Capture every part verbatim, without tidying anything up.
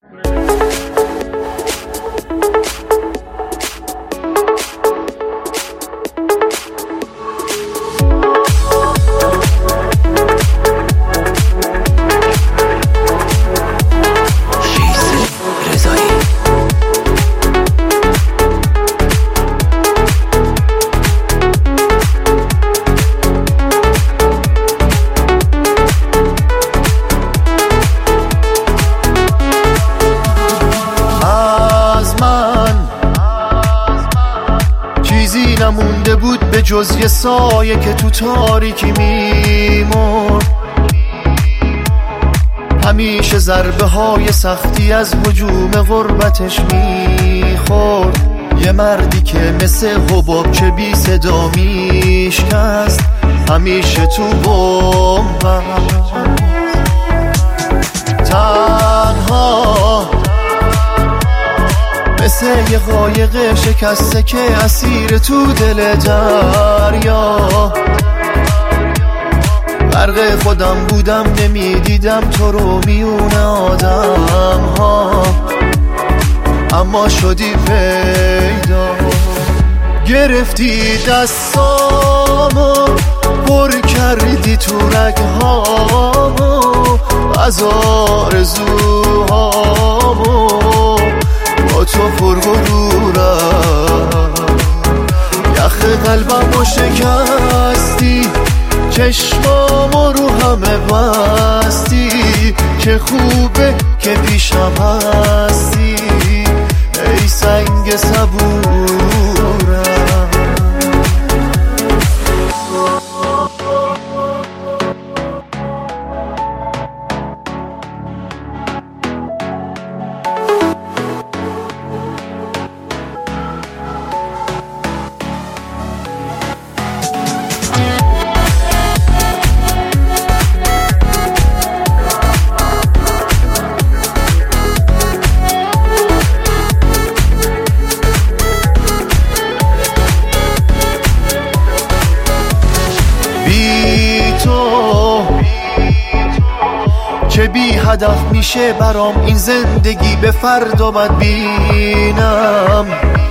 نمونده بود به جز یه سایه که تو تاریکی میمرد. همیشه ضربه های سختی از هجوم غربتش میخورد. یه مردی که مثل حباب چه بی صدا میشکست، همیشه تو بوم تنها مثل یه قایق شکسته که اسیر تو دل دریا. غرق خودم بودم نمیدیدم تو رو میون آدم ها، اما شدی پیدا. گرفتی دستامو پر کردی تو رگهامو، از آرزوهامو با تو پرغرورم. یخ قلبمو شکستی، چشمامو رو همه بستی. چه خوبه که پیشم هستی ای سنگ صبورم. چه بی هدف میشه برام این زندگی، به فردا بد بینم.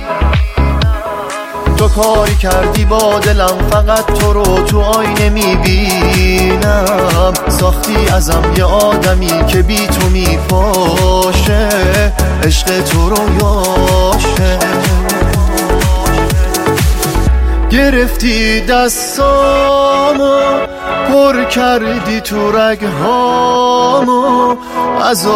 تو کاری کردی با دلم، فقط تو رو تو آینه میبینم. ساختی ازم یه آدمی که بی تو میپاشه، عشق تو رو یاشه. گرفتی دستامو پر کردی تو رگهامو، از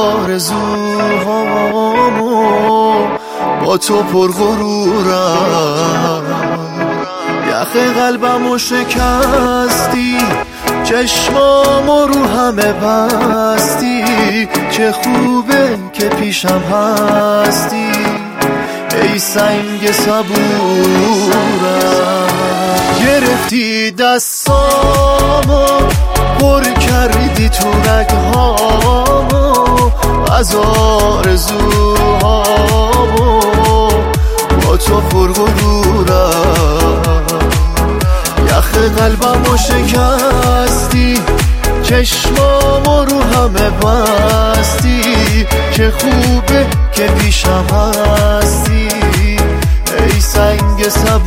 آرزوهامو با تو پرغرورم. یخ قلبمو شکستی، چشمامو رو همه بستی. چه خوبه که پیشم هستی ای سنگ صبورم. گرفتی دستامو پر کردی تو رگهامو، از آرزوهامو با تو پرغرورم. یخ قلبمو شکستی، چشمامو رو همه بستی. چه خوبه که پیشم هستی ای سنگ صبورم.